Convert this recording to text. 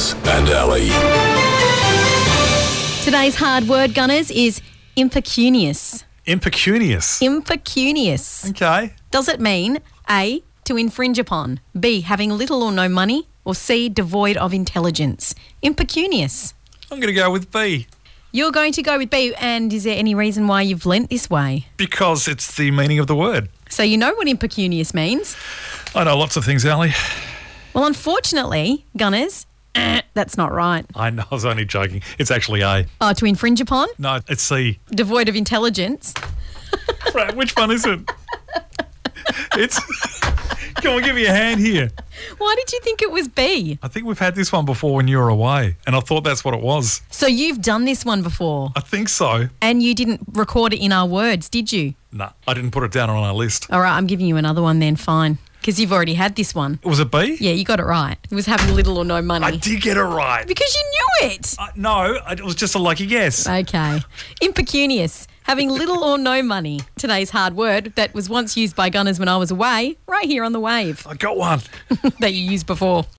Gunners and Ali. Today's hard word, Gunners, is impecunious. Impecunious. Impecunious. Okay. Does it mean A, to infringe upon, B, having little or no money, or C, devoid of intelligence? Impecunious. I'm going to go with B You're going to go with B, and is there any reason why you've lent this way? because it's the meaning of the word. So you know what impecunious means? I know lots of things, Ali. Well, unfortunately, Gunners, that's not right. I know, I was only joking. It's actually A. Oh, to infringe upon, No, it's C. devoid of intelligence. Crap, which one is it? It's... Come on, give me a hand here. Why did you think it was B? I think we've had this one before when you were away, and I thought that's what it was. So you've done this one before, I think so. and you didn't record it in our words, did you? No, I didn't put it down on our list. All right, I'm giving you another one then, fine. Because you've already had this one. Was it B? Yeah, you got it right. It was having little or no money. I did get it right. Because you knew it. No, it was just a lucky guess. Okay. Impecunious. Having little or no money. Today's hard word that was once used by Gunners when I was away, right here on The Wave, I got one. that you used before.